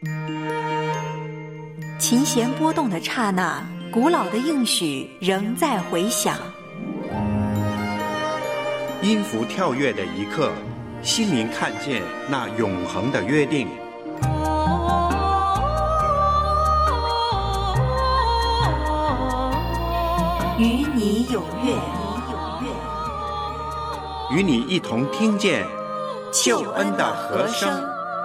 琴弦波动的刹那，古老的应许仍在回响。 音符跳跃的一刻，心灵看见那永恒的约定。 与你有约， 与你一同听见救恩的和声。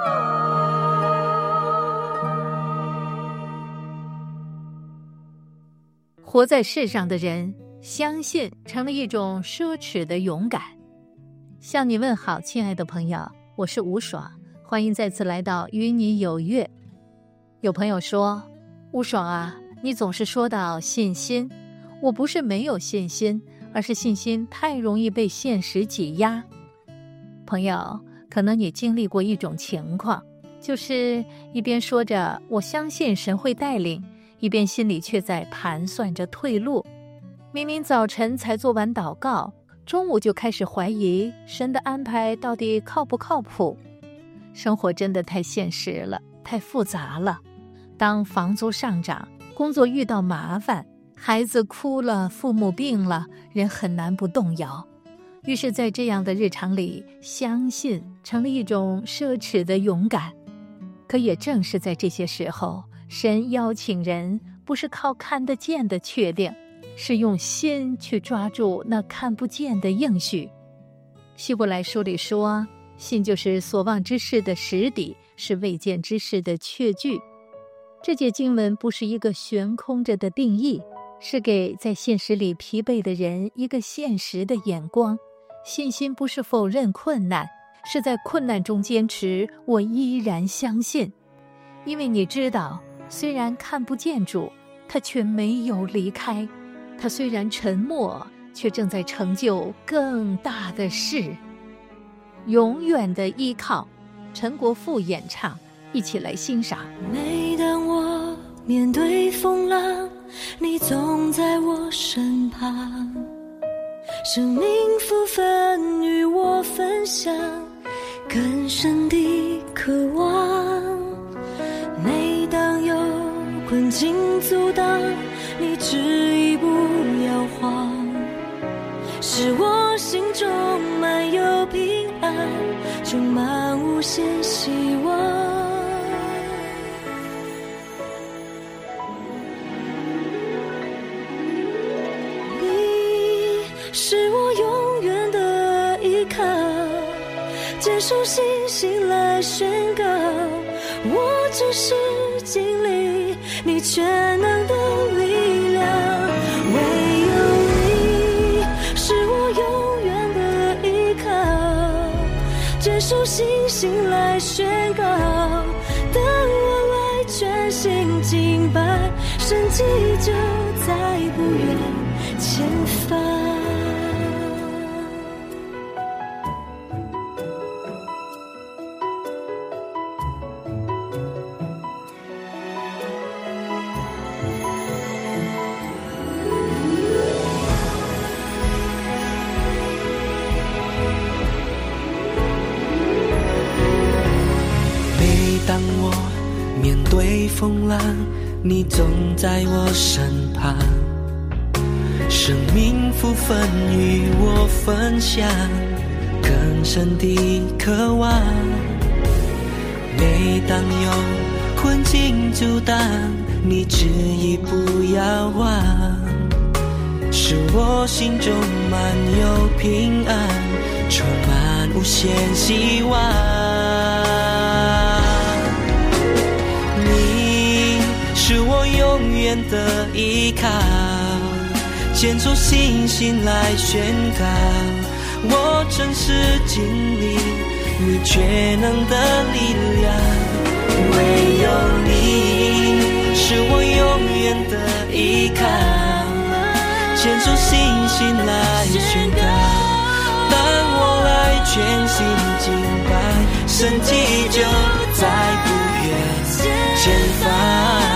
活在世上的人，相信成了一种奢侈的勇敢。向你问好，亲爱的朋友，我是吴爽，欢迎再次来到与你有约。有朋友说，吴爽啊，你总是说到信心，我不是没有信心，而是信心太容易被现实挤压。朋友，可能你经历过一种情况，就是一边说着我相信神会带领，一边心里却在盘算着退路。明明早晨才做完祷告，中午就开始怀疑神的安排到底靠不靠谱。生活真的太现实了，太复杂了。当房租上涨，工作遇到麻烦，孩子哭了，父母病了，人很难不动摇。于是在这样的日常里，相信成了一种奢侈的勇敢。可也正是在这些时候，神邀请人不是靠看得见的确定，是用心去抓住那看不见的应许。希伯来书里说，信就是所望之事的实底，是未见之事的确据。这节经文不是一个悬空着的定义，是给在现实里疲惫的人一个现实的眼光。信心不是否认困难，是在困难中坚持，我依然相信。因为你知道，虽然看不见主，他却没有离开，他虽然沉默，却正在成就更大的事。永远的依靠，陈国富演唱，一起来欣赏。 每当我面对风浪，你总在我身旁，生命福分与我分享，更深的渴望。每当有困境阻挡，你执意不摇晃，使我心中满有平安，充满无限希望。你是我永远的依靠，坚守信心来宣告，我只是经历你全能的力量。唯有你是我永远的依靠，坚守信心来宣告，当我来全心敬拜，神迹就在不远前方。 当我面对风浪，你总在我身旁，生命福分与我分享，更深的渴望。每当有困境阻挡，你执意不要忘，使我心中满有平安，充满无限希望。是我永远的依靠，坚守信心来宣告，我真实经历你全能的力量。唯有你是我永远的依靠，坚守信心来宣告，当我来全心敬拜，神迹就在不远前方。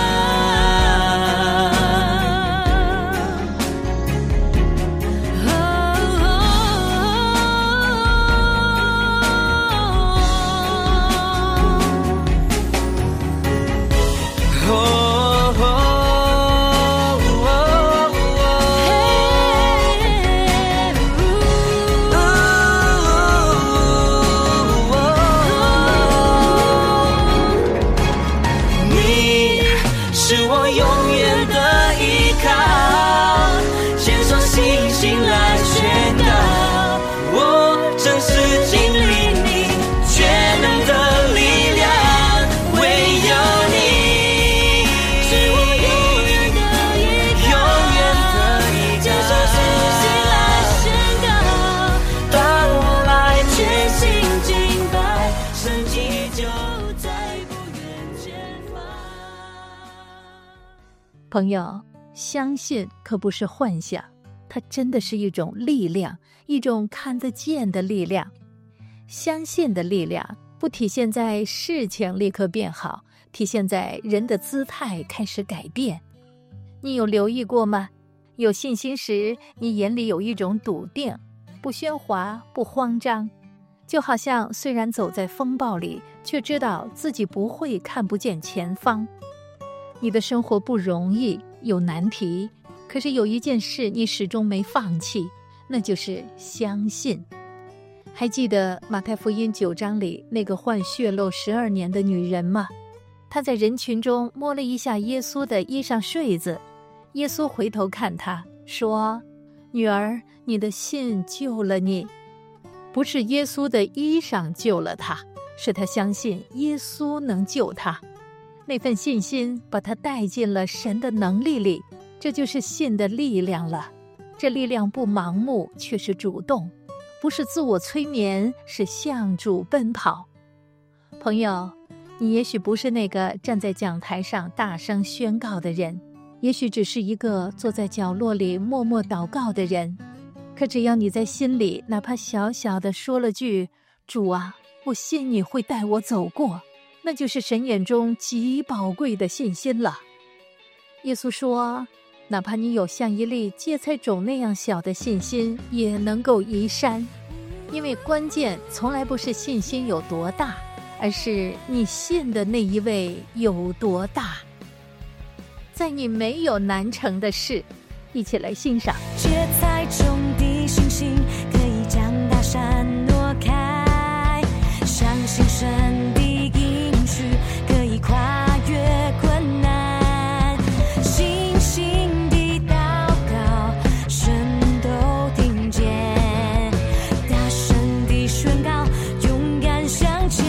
朋友，相信可不是幻想，它真的是一种力量，一种看得见的力量。相信的力量不体现在事情立刻变好，体现在人的姿态开始改变。你有留意过吗？有信心时，你眼里有一种笃定，不喧哗，不慌张，就好像虽然走在风暴里，却知道自己不会看不见前方。你的生活不容易，有难题，可是有一件事你始终没放弃，那就是相信。还记得马太福音9章里那个患血漏12年的女人吗？她在人群中摸了一下耶稣的衣裳穗子，耶稣回头看她说：女儿，你的信救了你。不是耶稣的衣裳救了她，是她相信耶稣能救她。那份信心把她带进了神的能力里，这就是信的力量了。这力量不盲目，却是主动，不是自我催眠，是向主奔跑。朋友，你也许不是那个站在讲台上大声宣告的人，也许只是一个坐在角落里默默祷告的人，可只要你在心里哪怕小小的说了句：主啊，我信你会带我走过，那就是神眼中极宝贵的信心了。耶稣说，哪怕你有像一粒芥菜种那样小的信心，也能够移山。因为关键从来不是信心有多大，而是你信的那一位有多大。在你没有难成的事，一起来欣赏。 芥菜种的信心可以将大山挪开，相信神的应许可以跨越困难，信心的祷告神都听见，大声地宣告，勇敢向前。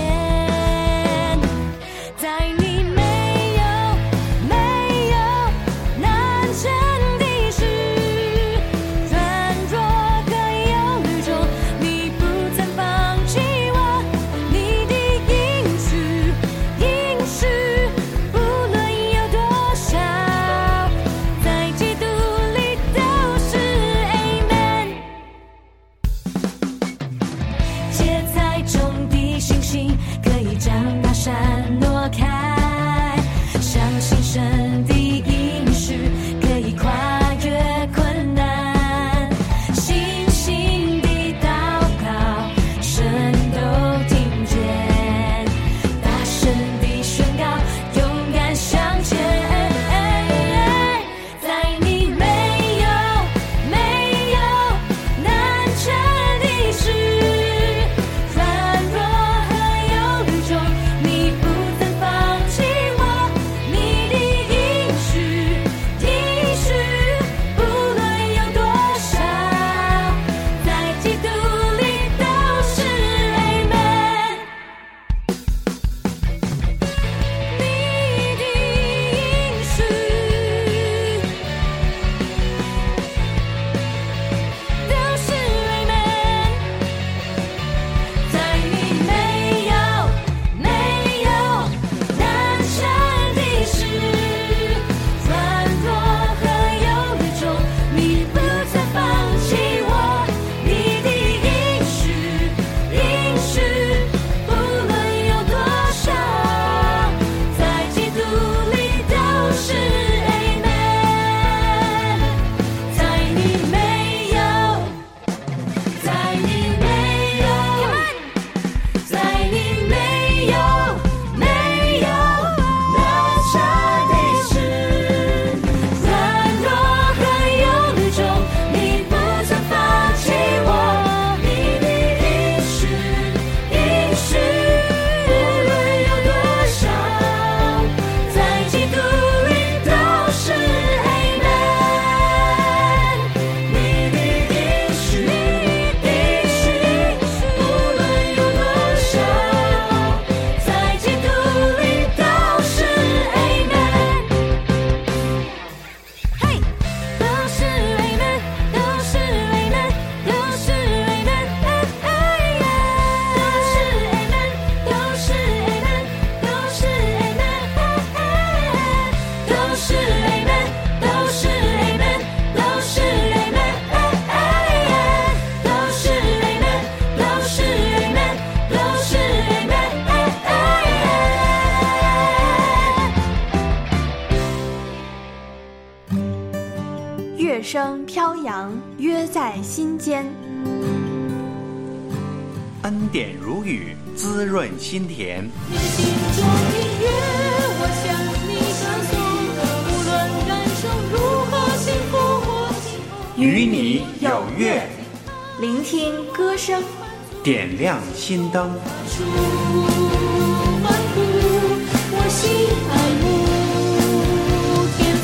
在你没有难成的事， 声飘扬，约在心间。 恩典如雨，滋润心田。 你心中音乐，我向你唱颂，无论人生如何幸福或幸福， 与你有约， 聆听歌声， 点亮心灯。 我心爱慕天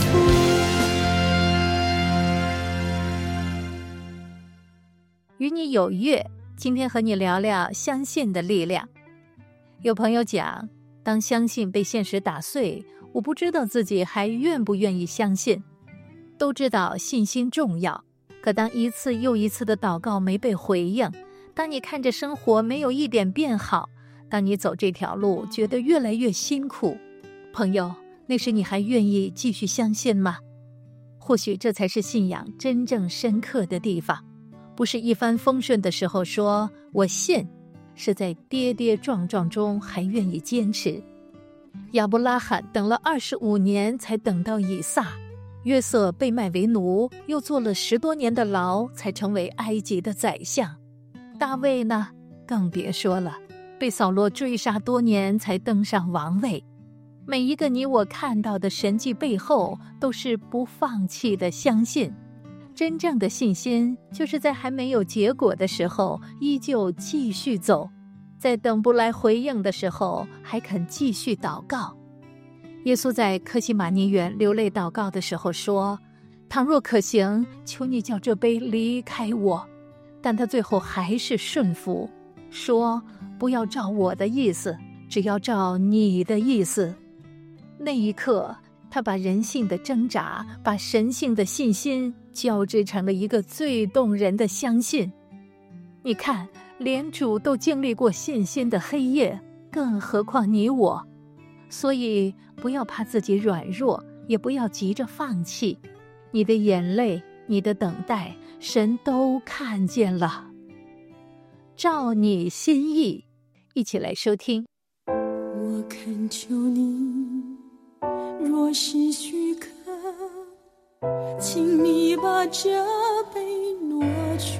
父。 与你有约，今天和你聊聊相信的力量。有朋友讲，当相信被现实打碎，我不知道自己还愿不愿意相信。都知道信心重要，可当一次又一次的祷告没被回应，当你看着生活没有一点变好，当你走这条路觉得越来越辛苦，朋友，那时你还愿意继续相信吗？或许这才是信仰真正深刻的地方，不是一帆风顺的时候说我信，是在跌跌撞撞中还愿意坚持。亚伯拉罕等了25年才等到以撒，约瑟被卖为奴，又坐了10多年的牢才成为埃及的宰相。大卫呢，更别说了，被扫罗追杀多年才登上王位。每一个你我看到的神迹背后，都是不放弃的相信。真正的信心，就是在还没有结果的时候，依旧继续走，在等不来回应的时候，还肯继续祷告。耶稣在客西马尼园流泪祷告的时候说，倘若可行，求你叫这杯离开我。但他最后还是顺服，说不要照我的意思，只要照你的意思。那一刻，他把人性的挣扎，把神性的信心交织成了一个最动人的相信。你看，连主都经历过信心的黑夜，更何况你我。所以不要怕自己软弱，也不要急着放弃。你的眼泪，你的等待，神都看见了。照你心意，一起来收听。 我恳求你，若是许可，请你把这杯挪去，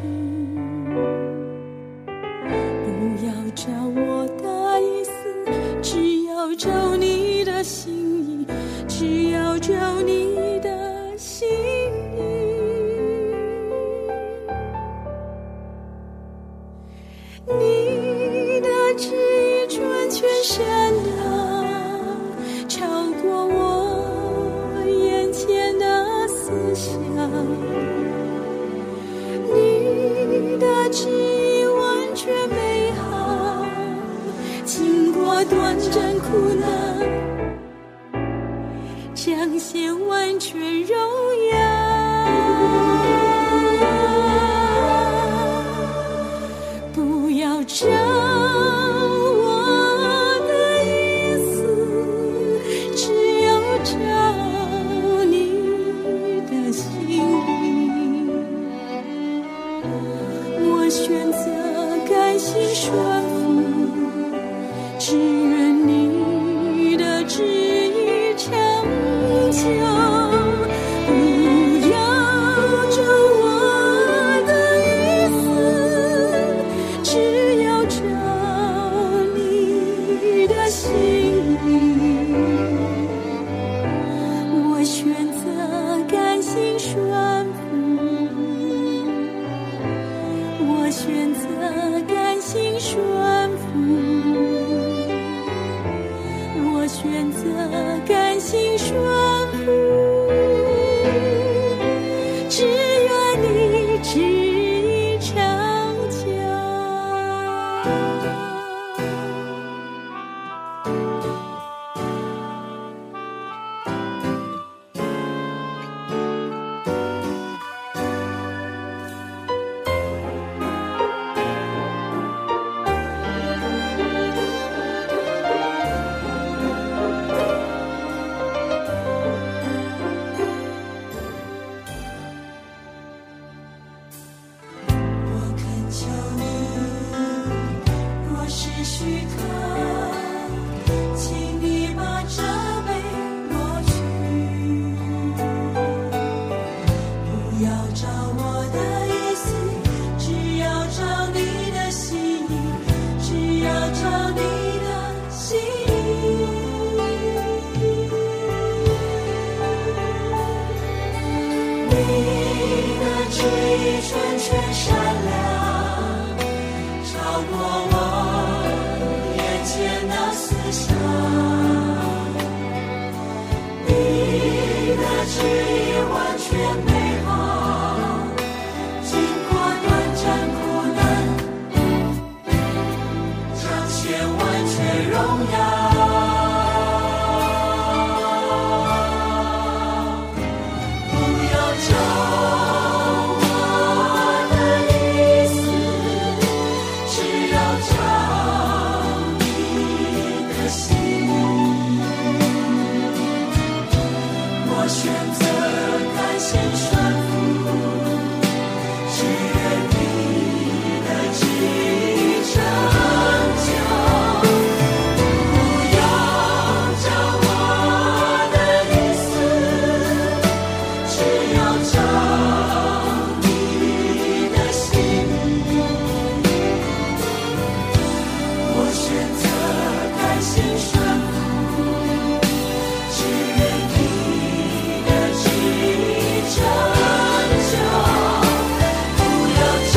不要照我的意思，只要照你的心意，只要照你的心意。你的旨意准确善良，超过我眼前的思想。你的旨意完全美好，经过短暂苦难，彰显完全荣耀。不要照我的意思，只要照你的心意。我选择甘心顺服，只愿你的旨意长久。不要照我的意思，只要照你的心意。我选择甘心顺服，我选择甘心顺服，我选择甘心顺服，只愿你旨意长久。要找你的心意，你的旨意纯全善良，超过我眼前的思想，你的旨意完全美好，经过短暂苦难，彰显完全荣耀。不要照我的意思，只要照你的心。我选择甘心顺服，只愿你的旨意成就。不要照我的意思，只要照你的心。我选择甘心顺服，只愿你的旨意成就。不要照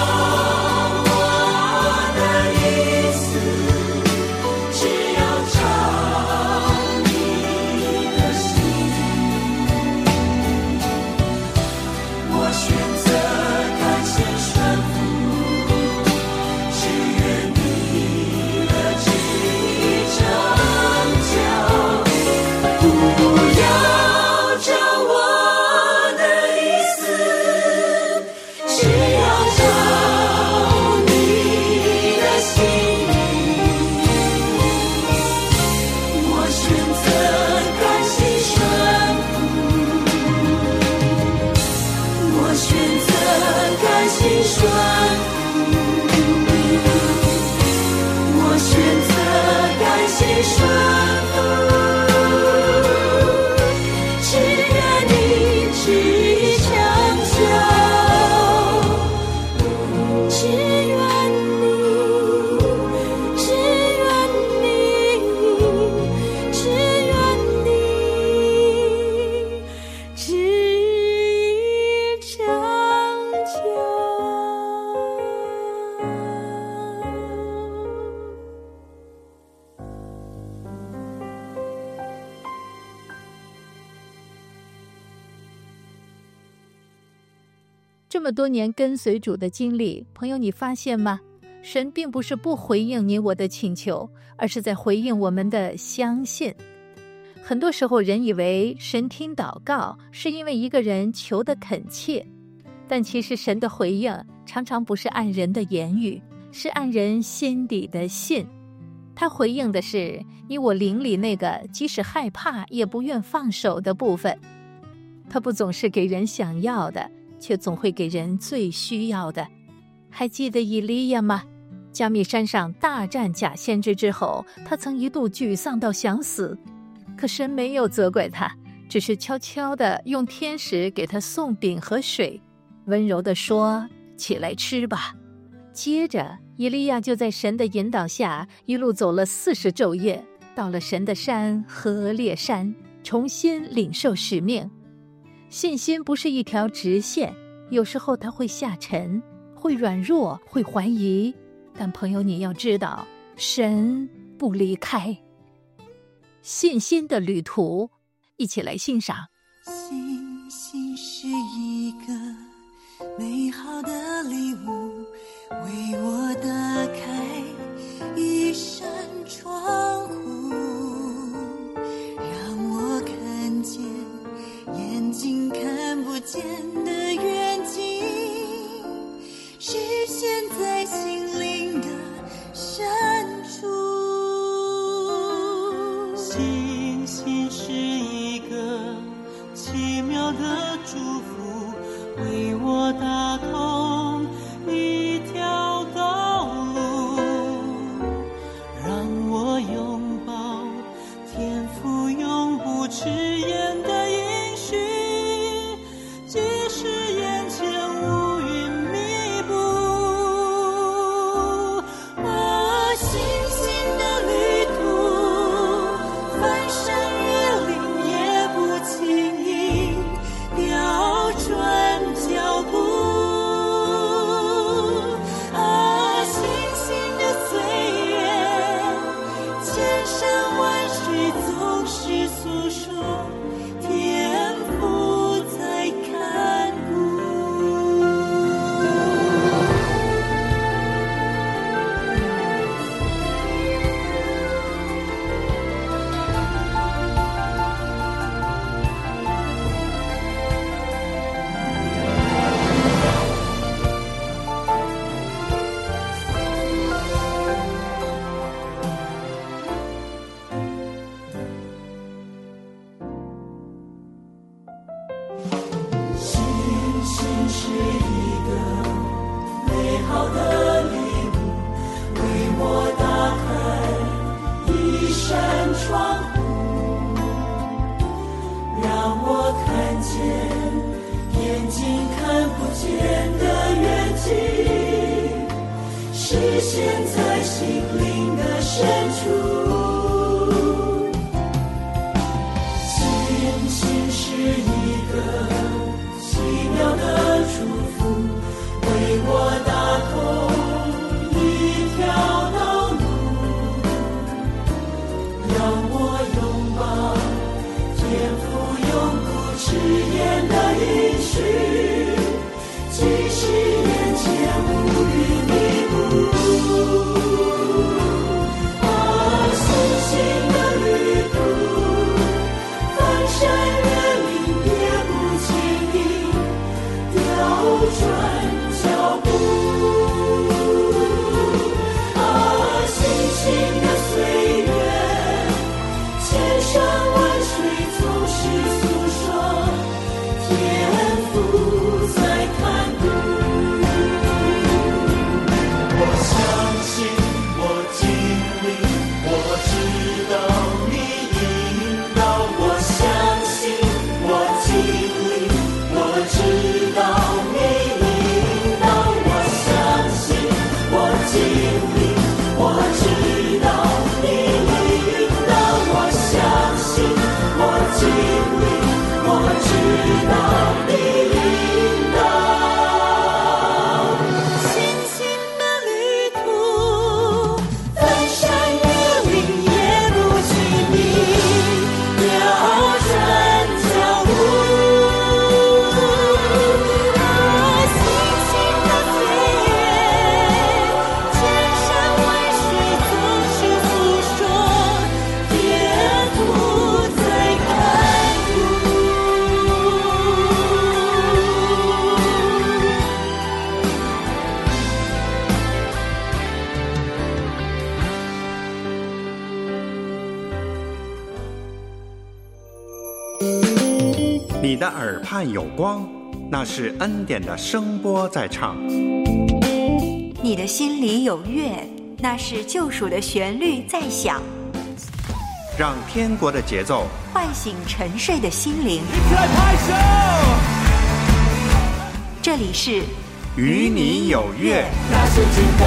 我的意思，只要照你的心。我选择甘心顺服，只愿你的旨意成就。不要照我的意思，只要照你的心意。我选择甘心顺服，我选择甘心顺服，我选择甘心顺服。只愿你旨意成就，只愿你，只愿你，只愿你旨意成就。 这么多年跟随主的经历，朋友你发现吗？神并不是不回应你我的请求，而是在回应我们的相信。很多时候人以为神听祷告是因为一个人求得恳切，但其实神的回应常常不是按人的言语，是按人心底的信。他回应的是你我灵里那个即使害怕也不愿放手的部分。他不总是给人想要的，却总会给人最需要的。还记得以利亚吗？加密山上大战假先知之后，他曾一度沮丧到想死，可神没有责怪他，只是悄悄地用天使给他送饼和水，温柔地说：起来吃吧。接着以利亚就在神的引导下一路走了40昼夜，到了神的山何烈山，重新领受使命。信心不是一条直线，有时候它会下沉，会软弱，会怀疑，但朋友你要知道，神不离开。信心的旅途，一起来欣赏。 信心是一个美好的礼物，为我打开一扇窗户，让我看见眼睛看不见的远景，实现在心灵的深处。 信心是一个奇妙的祝福，为我打通一条道路， 诉说，天父在看顾。 你的耳畔有光，那是恩典的声波在唱。 你的心里有乐，那是救赎的旋律在响。 让天国的节奏唤醒沉睡的心灵。 一起来拍手！ 这里是与你有约。 那是真的。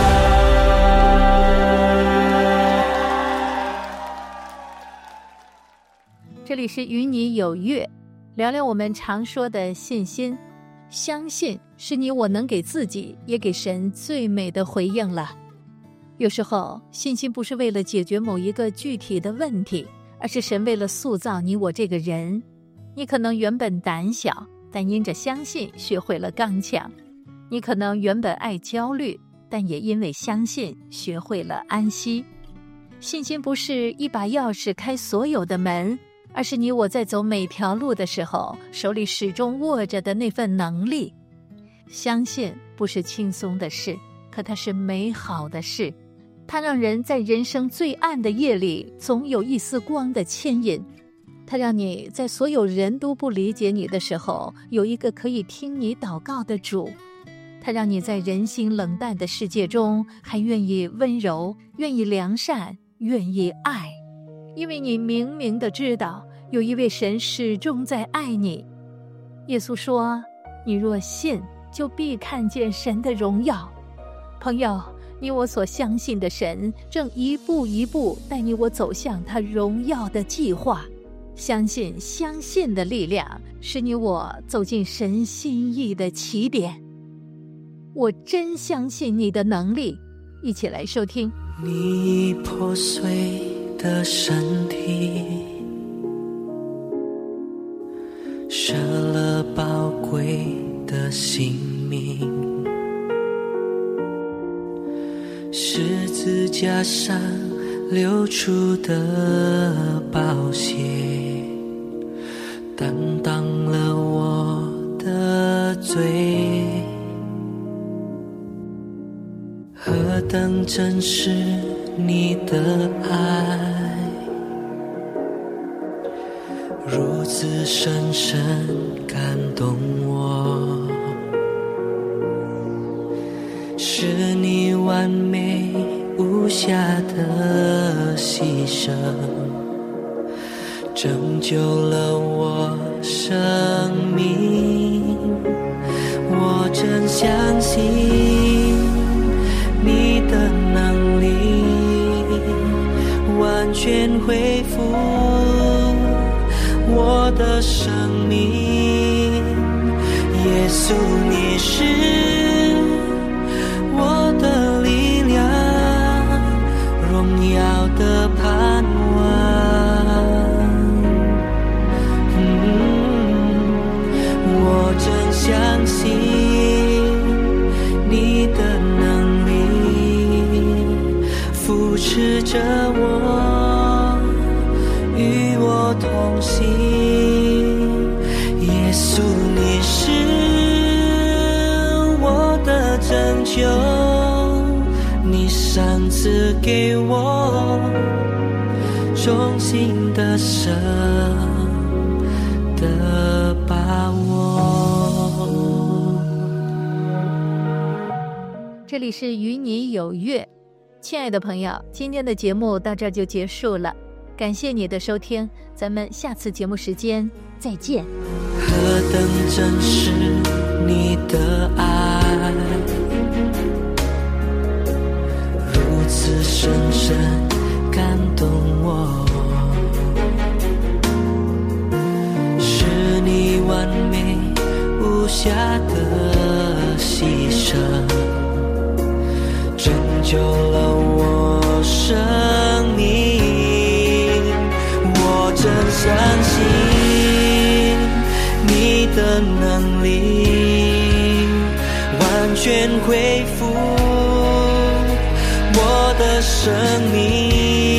这里是与你有约，聊聊我们常说的信心。相信是你我能给自己也给神最美的回应了。有时候信心不是为了解决某一个具体的问题，而是神为了塑造你我这个人。你可能原本胆小，但因着相信学会了刚强。你可能原本爱焦虑，但也因为相信学会了安息。信心不是一把钥匙开所有的门，而是你我在走每条路的时候，手里始终握着的那份能力。相信不是轻松的事，可它是美好的事。它让人在人生最暗的夜里，总有一丝光的牵引。它让你在所有人都不理解你的时候，有一个可以听你祷告的主。它让你在人心冷淡的世界中，还愿意温柔，愿意良善，愿意爱。因为你明明的知道，有一位神始终在爱你。耶稣说，你若信，就必看见神的荣耀。朋友，你我所相信的神，正一步一步带你我走向他荣耀的计划。相信的力量，使你我走进神心意的起点。我真相信你的能力，一起来收听。 你破碎的身体， 上流出的宝血，担当了我的罪。何等真实你的爱，如此深深感动我，是你完美无瑕的牺牲，拯救了我生命。我真相信你的能力，完全恢复我的生命。耶稣，你是我的力量，荣耀的盼望。我真相信你的能力，扶持着我，与我同行。耶稣，你是我的拯救，你赏赐给我忠心的神的把握。 这里是与你有约，亲爱的朋友，今天的节目到这儿就结束了，感谢你的收听，咱们下次节目时间再见。 何等真实你的爱，如此深深感动我，是你完美无瑕的牺牲，拯救了我生命。我真相信你的能力，完全恢复我的生命。